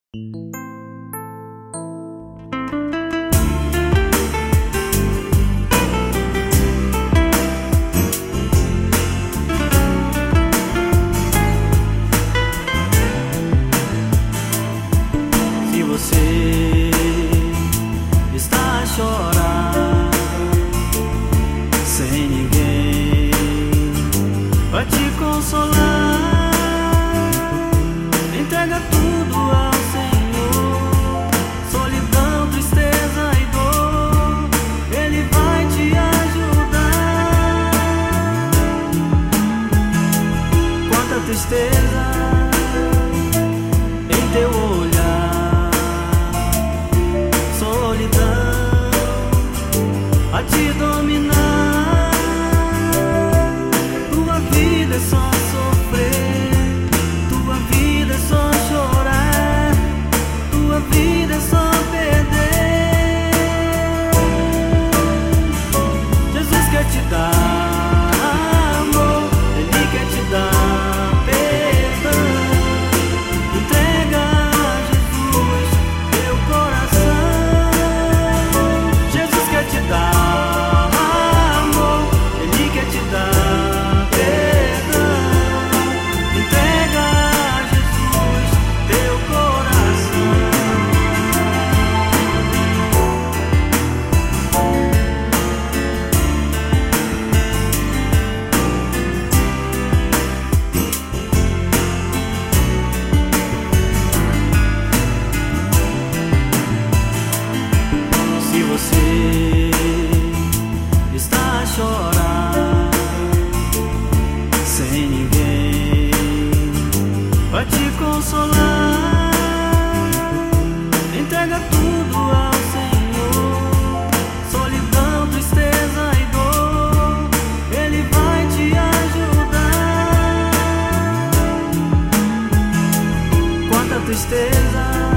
Se você está a chorar sem ninguém pra te consolar, entrega tudo ao Senhor. Solidão, tristeza e dor, Ele vai te ajudar. Quanta tristeza em teu olhar, solidão a te dominar. Tua vida é só sofrer, tua vida é só chorar, tua vida é só perder. Jesus quer te dar amor, Ele quer te dar perdão. Entrega a Jesus teu coração. Jesus quer te dar amor, Ele quer te dar perdão. Entrega a Jesus teu coração. Se você está a chorar sem ninguém pra te consolar, entrega tudo ao Senhor. Solidão, tristeza e dor, Ele vai te ajudar. Quanta tristeza